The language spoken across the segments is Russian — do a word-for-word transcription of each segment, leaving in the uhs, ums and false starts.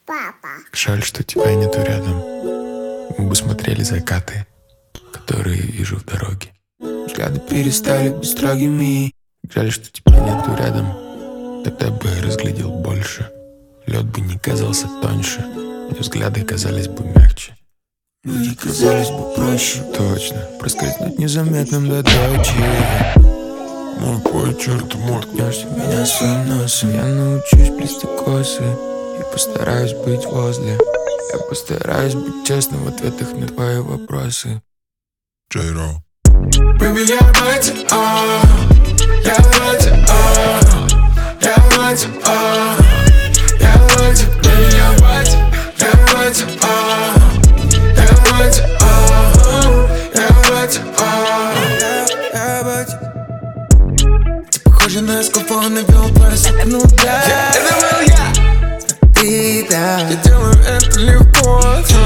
папа. Жаль, что тебя нету рядом. Мы бы смотрели закаты, которые вижу в дороге. Взгляды перестали быть строгими. Жаль, что тебя нету рядом. Тогда бы я разглядел больше. Лед бы не казался тоньше, и взгляды казались бы мягче. Люди казались бы проще. Точно, проскользнуть незаметным до дочи. Мой почерк, ты моткнешься меня своим носом. Я научусь плести косы и постараюсь быть возле. Я постараюсь быть честным в ответах на твои вопросы. Джейро. Baby, я ради, а я ради, а я ради, а я ради, baby, я ради, я ради, а я ради, а я ради, а я ради. Ты похожа на эскафон, навел парусок, ну да. Это был я. Смотри, да. Я делаю это легко.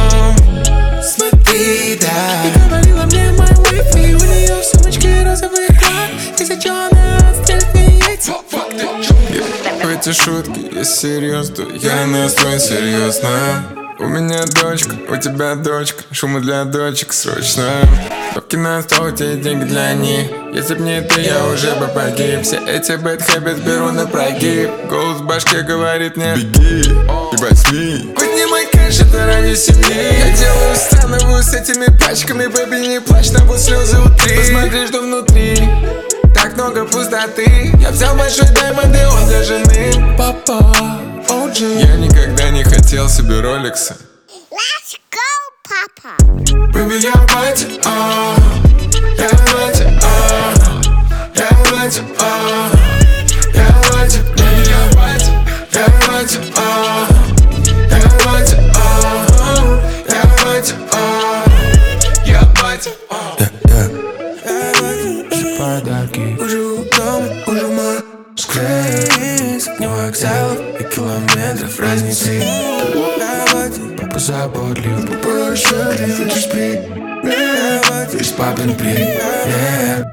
Смотри, да. И говорила мне моя wifi, у нее в сумочке розовый экран. Тысяча на стельные яйца. Эти шутки, я серьезно, я настроен серьезно. У меня дочка, у тебя дочка, шума для дочек срочно. Бабки на стол, у тебя деньги для них. Если б не ты, я уже бы погиб. Все эти bad habits беру на прогиб. Голос в башке говорит мне: беги и возьми. Поднимай кэш, это ради семьи. Я делаю становую с этими пачками. Бэби, не плачь, на вот слезы утри. Посмотри, что внутри, так много пустоты. Я взял большой даймонд, и он для жены. Папа, о джи. Я никогда не хотел себе роликса. Let's go, папа. Baby, я ради, а я ради, а я ради, а я ради, baby, я ради, я ради, а я ради, а я ради, а я ради, а все подарки уже у дома, уже в Москве. С огня вокзалов и километров разницы. Папа заботлив, папа счастлив, ты спи. Весь папин привет.